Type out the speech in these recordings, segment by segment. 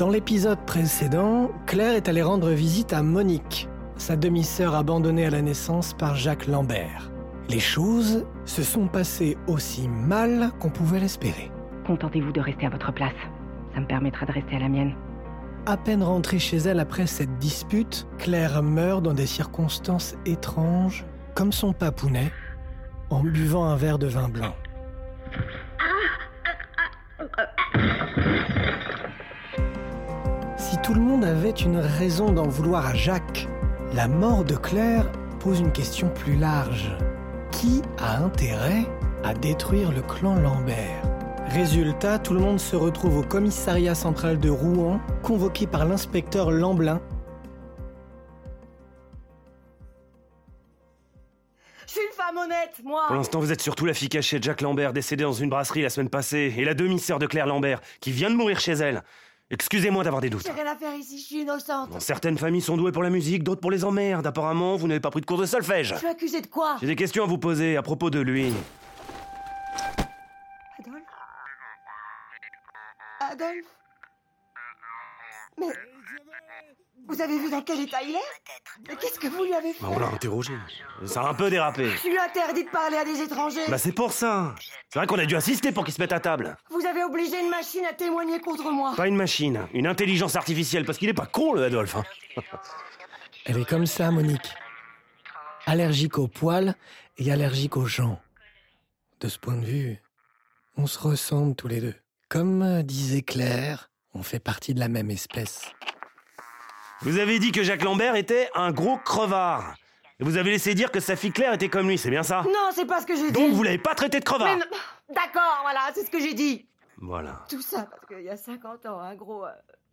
Dans l'épisode précédent, Claire est allée rendre visite à Monique, sa demi-sœur abandonnée à la naissance par Jacques Lambert. Les choses se sont passées aussi mal qu'on pouvait l'espérer. Contentez-vous de rester à votre place. Ça me permettra de rester à la mienne. À peine rentrée chez elle après cette dispute, Claire meurt dans des circonstances étranges, comme son papounet, en buvant un verre de vin blanc. Si tout le monde avait une raison d'en vouloir à Jacques, la mort de Claire pose une question plus large. Qui a intérêt à détruire le clan Lambert ? Résultat, tout le monde se retrouve au commissariat central de Rouen, convoqué par l'inspecteur Lamblin. Je suis une femme honnête, moi. Pour l'instant, vous êtes surtout la fille cachée de Jacques Lambert, décédée dans une brasserie la semaine passée, et la demi-sœur de Claire Lambert, qui vient de mourir chez elle. Excusez-moi d'avoir des doutes. J'ai rien à faire ici, je suis innocente. Bon, certaines familles sont douées pour la musique, d'autres pour les emmerdes. Apparemment, vous n'avez pas pris de cours de solfège. Je suis accusée de quoi? J'ai des questions à vous poser à propos de lui. Adolphe? Mais... Vous avez vu dans quel état il est? Mais qu'est-ce que vous lui avez fait? Bah, on l'a interrogé. Ça a un peu dérapé. Je lui interdis de parler à des étrangers. Bah c'est pour ça. C'est vrai qu'on a dû assister pour qu'il se mette à table. Vous avez obligé une machine à témoigner contre moi. Pas une machine, une intelligence artificielle, parce qu'il est pas con le Adolphe. Hein. Elle est comme ça, Monique. Allergique aux poils et allergique aux gens. De ce point de vue, on se ressemble tous les deux. Comme disait Claire, on fait partie de la même espèce. Vous avez dit que Jacques Lambert était un gros crevard. Et vous avez laissé dire que sa fille Claire était comme lui, c'est bien ça? Non, c'est pas ce que j'ai dit. Donc vous l'avez pas traité de crevard? D'accord, voilà, c'est ce que j'ai dit. Voilà. Tout ça parce qu'il y a 50 ans, un gros...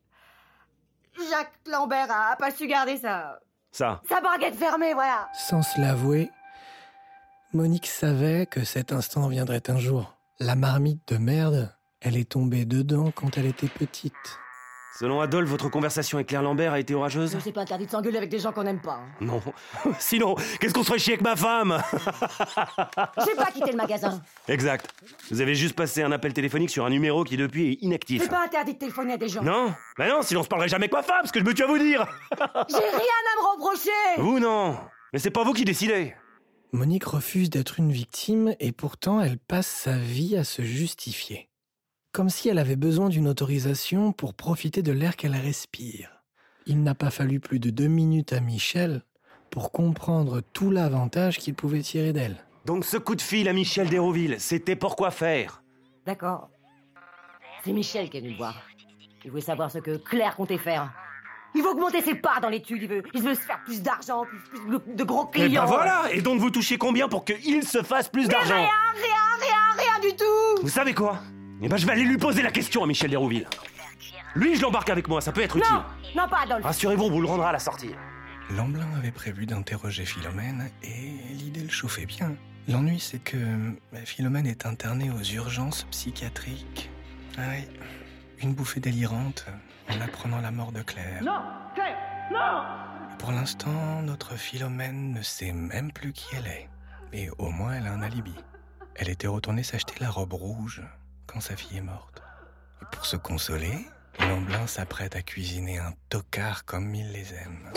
Jacques Lambert a pas su garder sa baguette fermée, voilà. Sans se l'avouer, Monique savait que cet instant viendrait un jour. La marmite de merde, elle est tombée dedans quand elle était petite. Selon Adolphe, votre conversation avec Claire Lambert a été orageuse? C'est pas interdit de s'engueuler avec des gens qu'on n'aime pas. Hein. Non. Sinon, qu'est-ce qu'on se ferait chier avec ma femme? J'ai pas quitté le magasin. Exact. Vous avez juste passé un appel téléphonique sur un numéro qui depuis est inactif. C'est pas interdit de téléphoner à des gens. Non? Ben non, sinon on se parlerait jamais avec ma femme, ce que je me tue à vous dire. J'ai rien à me reprocher. Vous non. Mais c'est pas vous qui décidez. Monique refuse d'être une victime et pourtant elle passe sa vie à se justifier. Comme si elle avait besoin d'une autorisation pour profiter de l'air qu'elle respire. Il n'a pas fallu plus de 2 minutes à Michel pour comprendre tout l'avantage qu'il pouvait tirer d'elle. Donc ce coup de fil à Michel d'Hérouville, c'était pour quoi faire? D'accord. C'est Michel qui est venu me voir. Il voulait savoir ce que Claire comptait faire. Il veut augmenter ses parts dans l'étude, il veut se faire plus d'argent, plus de gros clients. Et ben voilà. Et donc vous touchez combien pour qu'il se fasse plus d'argent? Rien du tout. Vous savez quoi? Eh ben je vais aller lui poser la question à Michel d'Hérouville. Lui, je l'embarque avec moi, ça peut être utile. Non, pas Adolphe. Rassurez-vous, on vous le rendra à la sortie. Lamblin avait prévu d'interroger Philomène et l'idée le chauffait bien. L'ennui, c'est que Philomène est internée aux urgences psychiatriques. Ah oui, une bouffée délirante en apprenant la mort de Claire. Non, Claire, non. Pour l'instant, notre Philomène ne sait même plus qui elle est. Mais au moins, elle a un alibi. Elle était retournée s'acheter la robe rouge quand sa fille est morte. Et pour se consoler, Lamblin s'apprête à cuisiner un tocard comme il les aime.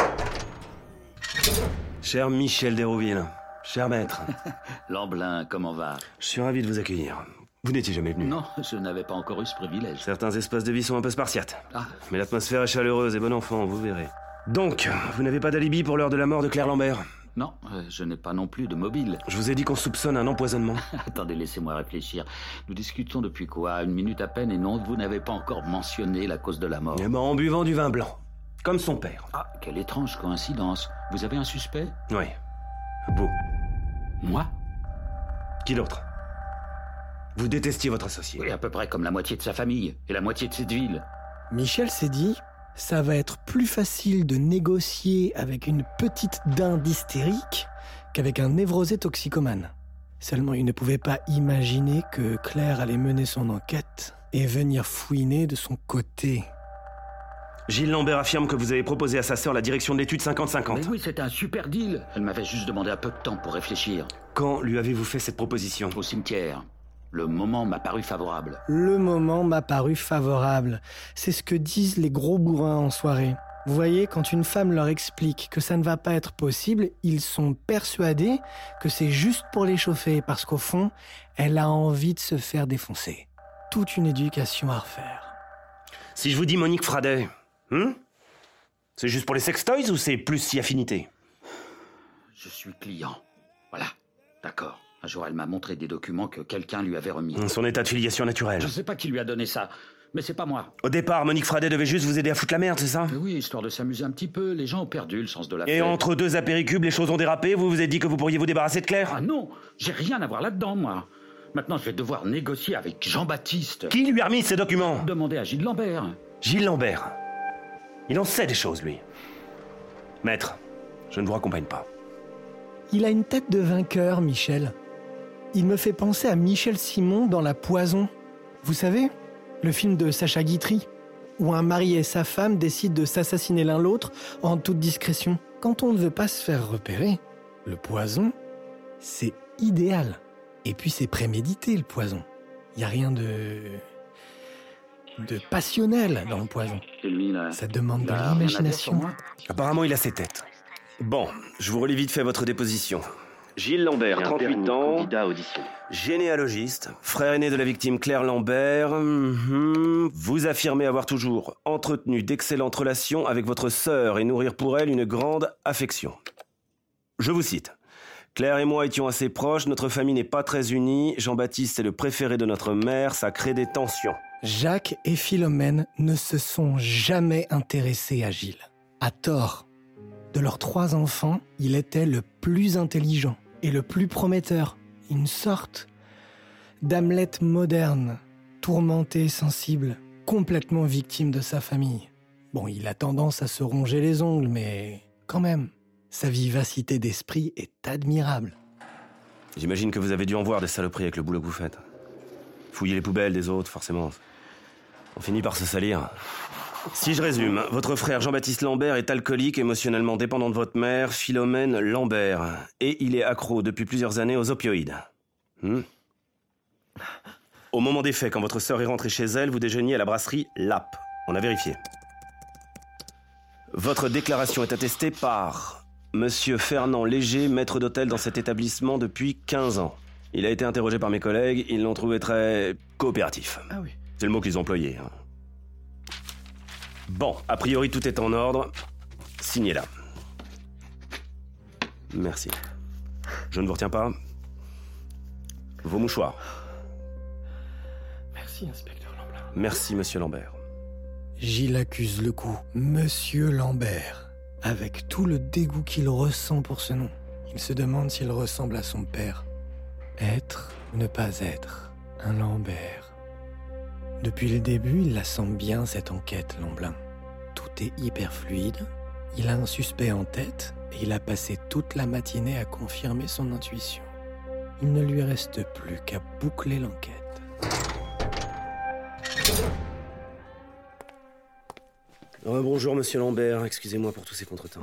Cher Michel d'Hérouville, cher maître. Lamblin, comment va? Je suis ravi de vous accueillir. Vous n'étiez jamais venu. Non, je n'avais pas encore eu ce privilège. Certains espaces de vie sont un peu spartiates. Ah. Mais l'atmosphère est chaleureuse et bon enfant, vous verrez. Donc, vous n'avez pas d'alibi pour l'heure de la mort de Claire Lambert? Non, je n'ai pas non plus de mobile. Je vous ai dit qu'on soupçonne un empoisonnement. Attendez, laissez-moi réfléchir. Nous discutons depuis quoi? 1 minute à peine et non, vous n'avez pas encore mentionné la cause de la mort. Eh ben, en buvant du vin blanc. Comme son père. Ah, quelle étrange coïncidence. Vous avez un suspect? Oui. Vous. Moi? Qui d'autre? Vous détestiez votre associé. Oui, à peu près comme la moitié de sa famille et la moitié de cette ville. Michel s'est dit, ça va être plus facile de négocier avec une petite dinde hystérique qu'avec un névrosé toxicomane. Seulement, il ne pouvait pas imaginer que Claire allait mener son enquête et venir fouiner de son côté. Gilles Lambert affirme que vous avez proposé à sa sœur la direction de l'étude 50-50. Mais oui, c'était un super deal. Elle m'avait juste demandé un peu de temps pour réfléchir. Quand lui avez-vous fait cette proposition? Au cimetière. Le moment m'a paru favorable. Le moment m'a paru favorable. C'est ce que disent les gros bourrins en soirée. Vous voyez, quand une femme leur explique que ça ne va pas être possible, ils sont persuadés que c'est juste pour les chauffer, parce qu'au fond, elle a envie de se faire défoncer. Toute une éducation à refaire. Si je vous dis Monique Fradet, c'est juste pour les sextoys ou c'est plus si affinité? Je suis client. Voilà, d'accord. Un jour, elle m'a montré des documents que quelqu'un lui avait remis. Son état de filiation naturelle. Je sais pas qui lui a donné ça, mais c'est pas moi. Au départ, Monique Fradet devait juste vous aider à foutre la merde, c'est ça? Mais oui, histoire de s'amuser un petit peu. Les gens ont perdu le sens de la Et fête. entre deux apéricubes, les choses ont dérapé, vous vous êtes dit que vous pourriez vous débarrasser de Claire? Ah non, j'ai rien à voir là-dedans, moi. Maintenant, je vais devoir négocier avec Jean-Baptiste. Qui lui a remis ces documents? Demander à Gilles Lambert. Gilles Lambert. Il en sait des choses, lui. Maître, je ne vous raccompagne pas. Il a une tête de vainqueur, Michel. Il me fait penser à Michel Simon dans La Poison. Vous savez, le film de Sacha Guitry, où un mari et sa femme décident de s'assassiner l'un l'autre en toute discrétion. Quand on ne veut pas se faire repérer, le poison, c'est idéal. Et puis c'est prémédité, le poison. Il n'y a rien de passionnel dans le poison. C'est lui, là. Ça demande de Il a rien à dire sur l'imagination. moi. Apparemment, il a ses têtes. Bon, je vous relis vite fait votre déposition. Gilles Lambert, 38 ans, Candidat audition. généalogiste, frère aîné de la victime Claire Lambert. Vous affirmez avoir toujours entretenu d'excellentes relations avec votre sœur et nourrir pour elle une grande affection. Je vous cite. Claire et moi étions assez proches, notre famille n'est pas très unie, Jean-Baptiste est le préféré de notre mère, ça crée des tensions. Jacques et Philomène ne se sont jamais intéressés à Gilles. À tort. De leurs 3 enfants, il était le plus intelligent et le plus prometteur. Une sorte d'Hamlet moderne, tourmenté, sensible, complètement victime de sa famille. Bon, il a tendance à se ronger les ongles, mais quand même, sa vivacité d'esprit est admirable. J'imagine que vous avez dû en voir des saloperies avec le boulot que vous faites. Fouiller les poubelles des autres, forcément. On finit par se salir. Si je résume, votre frère Jean-Baptiste Lambert est alcoolique, émotionnellement dépendant de votre mère, Philomène Lambert. Et il est accro depuis plusieurs années aux opioïdes. Au moment des faits, quand votre sœur est rentrée chez elle, vous déjeuniez à la brasserie Lap. On a vérifié. Votre déclaration est attestée par Monsieur Fernand Léger, maître d'hôtel dans cet établissement depuis 15 ans. Il a été interrogé par mes collègues, ils l'ont trouvé très coopératif. Ah oui. C'est le mot qu'ils ont employé. Bon, a priori tout est en ordre. Signez là. Merci. Je ne vous retiens pas. Vos mouchoirs. Merci, inspecteur Lambert. Merci, monsieur Lambert. Gilles accuse le coup. Monsieur Lambert. Avec tout le dégoût qu'il ressent pour ce nom. Il se demande s'il ressemble à son père. Être ou ne pas être. Un Lambert. Depuis le début, il la sent bien, cette enquête, Lamblin. Tout est hyper fluide. Il a un suspect en tête et il a passé toute la matinée à confirmer son intuition. Il ne lui reste plus qu'à boucler l'enquête. Bonjour, monsieur Lambert. Excusez-moi pour tous ces contretemps.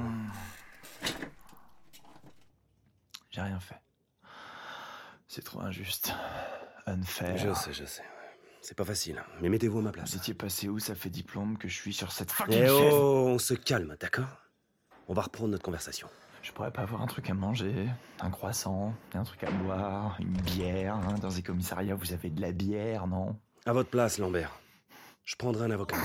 J'ai rien fait. C'est trop injuste. Unfair. Je sais. C'est pas facile, mais mettez-vous à ma place. Vous étiez passé où? Ça fait diplôme que je suis sur cette fucking Eh chaise. oh, on se calme, d'accord? On va reprendre notre conversation. Je pourrais pas avoir un truc à manger, un croissant, un truc à boire, une bière, hein. Dans les commissariats, vous avez de la bière, non? À votre place, Lambert. Je prendrai un avocat.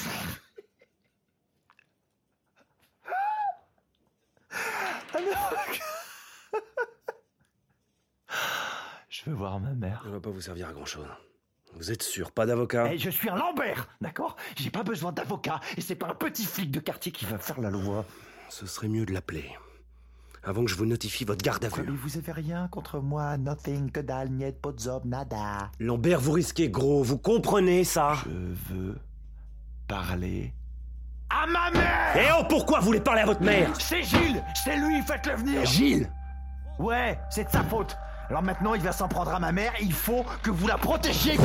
Je veux voir ma mère. Ça va pas vous servir à grand-chose. Vous êtes sûr, pas d'avocat? Eh, je suis un Lambert, d'accord? J'ai pas besoin d'avocat, et c'est pas un petit flic de quartier qui va faire la loi. Ce serait mieux de l'appeler. Avant que je vous notifie votre garde à vue. Mais vous avez rien contre moi, nothing, que dalle, niet, pas de zob, nada. Lambert, vous risquez gros, vous comprenez ça? Je veux parler à ma mère! Eh oh, pourquoi vous voulez parler à votre mère? C'est Gilles! C'est lui, faites-le venir! Gilles! Ouais, c'est de sa faute. Alors maintenant, il va s'en prendre à ma mère et il faut que vous la protégiez.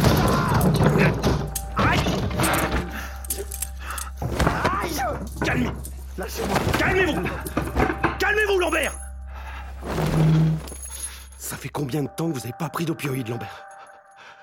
Aïe! Aïe! Calmez! Lâchez-moi! Calmez-vous! Calmez-vous, Lambert! Ça fait combien de temps que vous n'avez pas pris d'opioïdes, Lambert?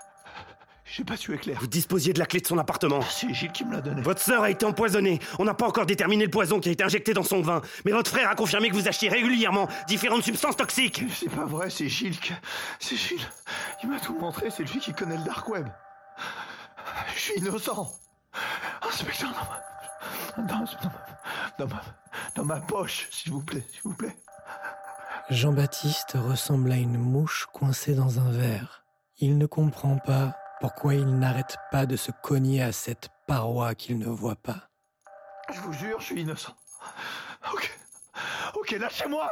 J'ai pas tué Claire. Vous disposiez de la clé de son appartement. C'est Gilles qui me l'a donné. Votre sœur a été empoisonnée. On n'a pas encore déterminé le poison qui a été injecté dans son vin. Mais votre frère a confirmé que vous achetiez régulièrement différentes substances toxiques. C'est pas vrai, c'est Gilles. C'est Gilles. Il m'a tout montré, c'est lui qui connaît le dark web. Je suis innocent. Inspecteur, dans ma poche, s'il vous plaît. Jean-Baptiste ressemble à une mouche coincée dans un verre. Il ne comprend pas pourquoi il n'arrête pas de se cogner à cette paroi qu'il ne voit pas. Je vous jure, je suis innocent. Ok, lâchez-moi.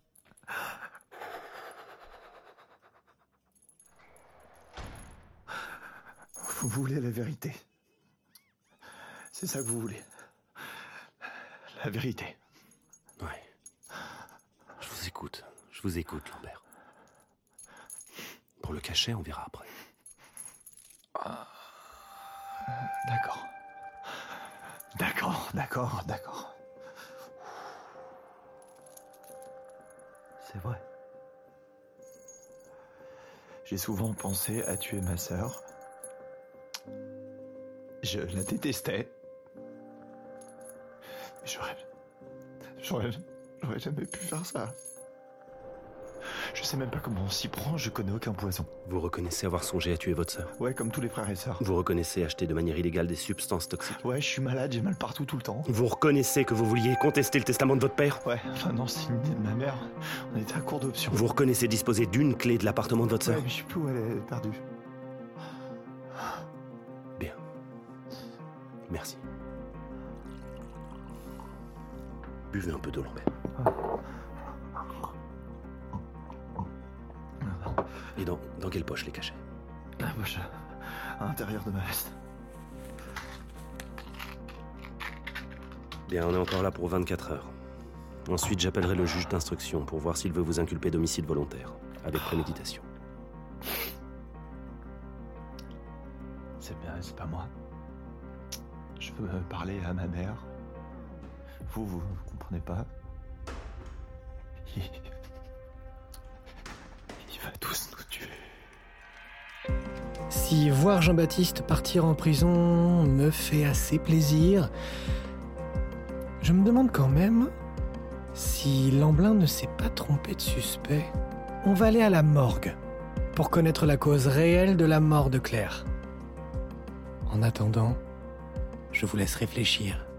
Vous voulez la vérité. C'est ça que vous voulez. La vérité. Ouais. Je vous écoute, Lambert. Pour le cachet, on verra après. D'accord. C'est vrai. J'ai souvent pensé à tuer ma sœur. Je la détestais. J'aurais jamais pu faire ça. Je sais même pas comment on s'y prend, je connais aucun poison. Vous reconnaissez avoir songé à tuer votre sœur? Ouais, comme tous les frères et sœurs. Vous reconnaissez acheter de manière illégale des substances toxiques? Ouais, je suis malade, j'ai mal partout tout le temps. Vous reconnaissez que vous vouliez contester le testament de votre père? Ouais, enfin non, c'est une idée de ma mère. On était à court d'options. Vous reconnaissez disposer d'une clé de l'appartement de votre sœur? Ouais, mais je sais plus où elle est perdue. Bien. Merci. Buvez un peu d'eau, Lambert. Et dans quelle poche les cachets? La poche à l'intérieur de ma veste. Bien, on est encore là pour 24 heures. Ensuite, j'appellerai le juge d'instruction pour voir s'il veut vous inculper d'homicide volontaire, avec préméditation. C'est bien, c'est pas moi. Je veux parler à ma mère. Vous comprenez pas? Il va tous nous tuer. Si voir Jean-Baptiste partir en prison me fait assez plaisir, je me demande quand même si Lamblin ne s'est pas trompé de suspect. On va aller à la morgue pour connaître la cause réelle de la mort de Claire. En attendant, je vous laisse réfléchir.